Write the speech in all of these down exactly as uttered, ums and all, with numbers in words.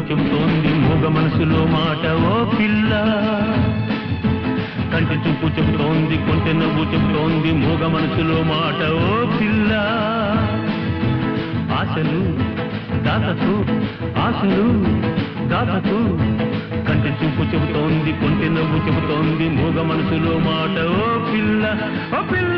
చెబుతోంది మూగ మనసులో మాట ఓ పిల్ల. కంటి చూపు చెబుతోంది కొంచె నవ్వు చెబుతోంది మూగ మనసులో మాట ఓ పిల్ల. ఆశలు దాతకు ఆశలు దాతకు కంటి చూపు చెబుతోంది కొంచె నవ్వు చెబుతోంది మూగ మనసులో మాట ఓ పిల్ల ఓ పిల్ల.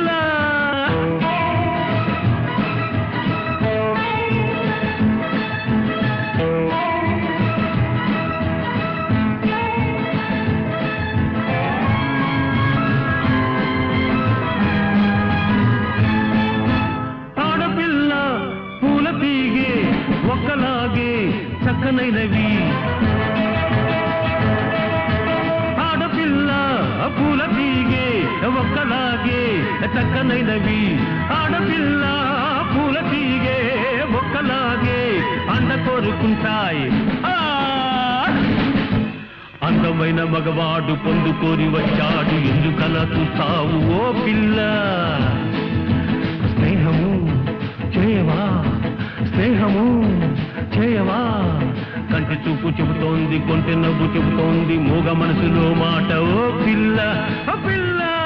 ఒక్కలాగే చక్కనైనవి ఆడపిల్ల పూల తీగే ఒక్కలాగే చక్కనైనవి ఆడపిల్ల పూల తీగే ఒక్కలాగే అండ కోరుకుంటాయి. అందమైన మగవాడు పొందుకోరి వచ్చాడు ఎందుకలా చూస్తావు ఓ పిల్ల. స్నేహము చేయవా స్నేహము చేయవా కంటి చూపు చెబుతోంది కొంచె నవ్వు చెబుతోంది మూగ మనసులో మాట ఓ పిల్ల ఓ పిల్ల.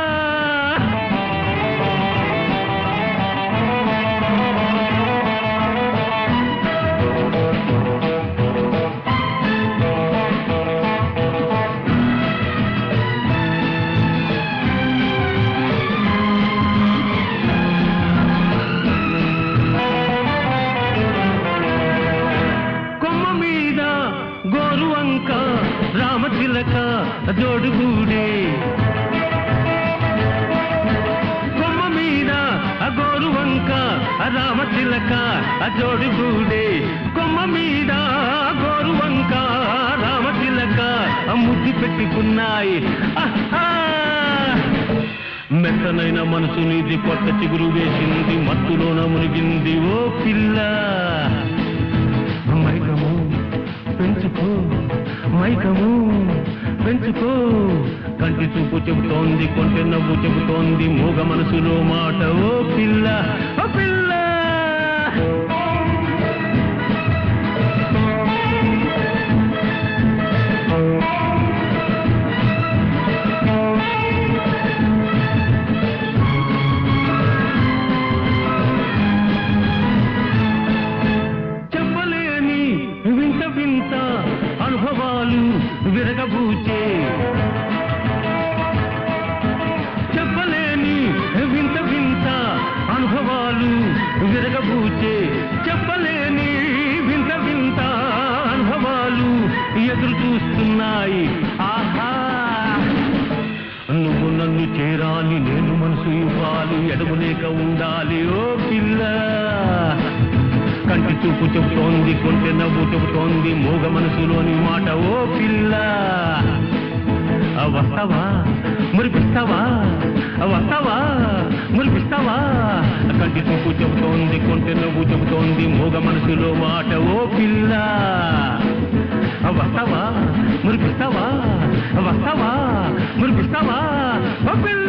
గోరువంక రామచిలక జోడుగూడే కొమ్మ మీద గోరువంక రామచిలక జోడుగూడే కొమ్మ మీద గోరువంక రామచిలక ముద్దు పెట్టుకున్నాయి. మెత్తనైన మనసు నీది కొత్త చిగురు వేసింది మత్తులోన మునిగింది ఓ పిల్ల. మైకము పెంచుకో మైకము పెంచుకో కంటి చూపు చెబుతోంది కొంచె నవ్వు చెబుతోంది మూగ మనసులో మాట ఓ పిల్ల ఓ పిల్ల. అనుభవాలు విరగబూచే చెప్పలేని వింత వింత అనుభవాలు విరగబూచే చెప్పలేని వింత వింత అనుభవాలు ఎదురు చూస్తున్నాయి. ఆహా నువ్వు నన్ను చేరాలి నేను మనసు ఇవ్వాలి ఎడమలేక ఉండాలి ఓ పిల్ల. కంటి చూపు చెబుతోంది కొంచె నవ్వు చెబుతోంది మూగ మనసులోని మాట ఓ పిల్ల. వస్తావా మురిపిస్తావా వస్తావా మురిపిస్తావా కంటి చూపు చెబుతోంది కొంచె నవ్వు చెబుతోంది మూగ మనసులో మాట ఓ పిల్ల. వస్తావా మురిపిస్తావా వస్తావా మురిపిస్తావా ఓ పిల్ల.